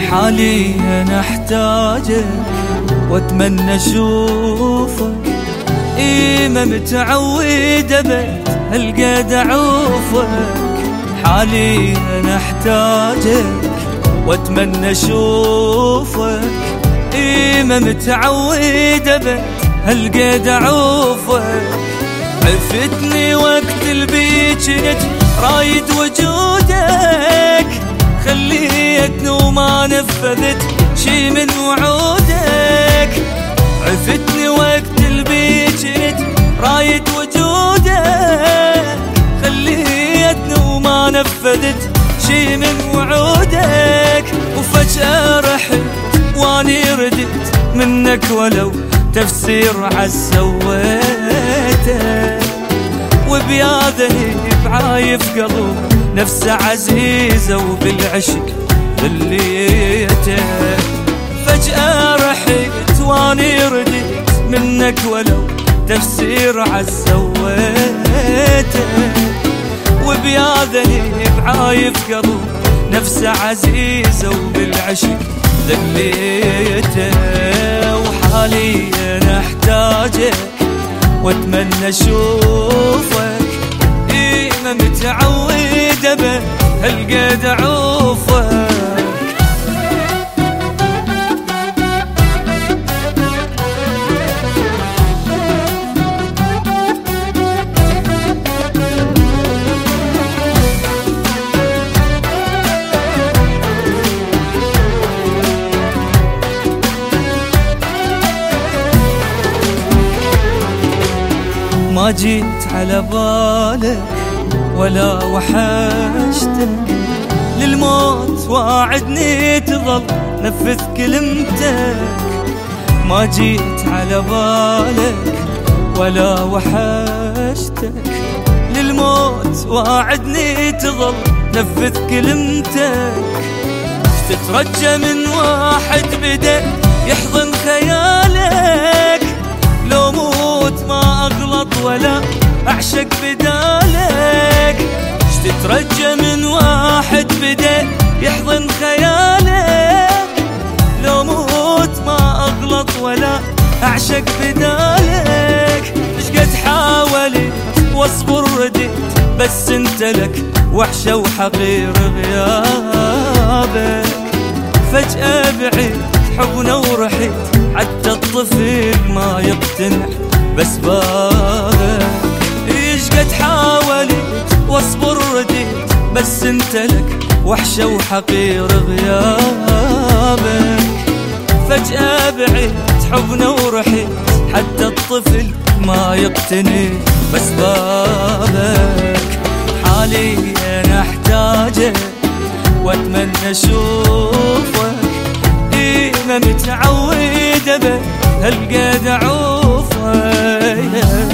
حاليا احتاجك واتمنى اشوفك، ما متعود ابد هالقد اعوفك. حاليا احتاجك واتمنى اشوفك، ما متعود ابد هالقد اعوفك. عفتني وقت البيجنت رايد وجودك، خليتني وما نفذت شي من وعودك. عفتني وقت البيجنت رايد وجودك، خليتني وما نفذت شي من وعودك. وفجأة رحت واني ردت منك ولو تفسير عالسويته، وبياذني بعايف قلب نفسه عزيزة وبالعشق ذليته. فجأة رحت واني ردت منك ولو تفسير عالسويته، وبياذني بعايف قلب نفسه عزيزة وبالعشق ذليته. وحاليا احتاجك واتمنى اشوفك، ما متعود ابد هالقد اعوفك. ما جيت على بالك ولا وحشتك، للموت واعدني تظل نفذ كلمتك. ما جيت على بالك ولا وحشتك، للموت واعدني تظل نفذ كلمتك. تترجى من واحد بدأ يحضن خيالك، لو موت ما اغلط ولا اعشق بدالك. تترجى من واحد بدأ يحضن خيالك، لو موت ما اغلط ولا اعشق بدالك. ايش قد حاولت واصبر رديت، بس انت لك وحشة وحقير غيابك. فجأة بعيد حبنا ورحت، حتى الطفل ما يقتنع بس بابك. ايش قد حاولت واصبر رديت، بس انت لك وحشة وحقير غيابك. فجأة بعيد حبنا ورحت، حتى الطفل ما يقتنع بس بابك. حاليا احتاجك واتمنى اشوفك، ما متعود ابد هالقد اعوفك.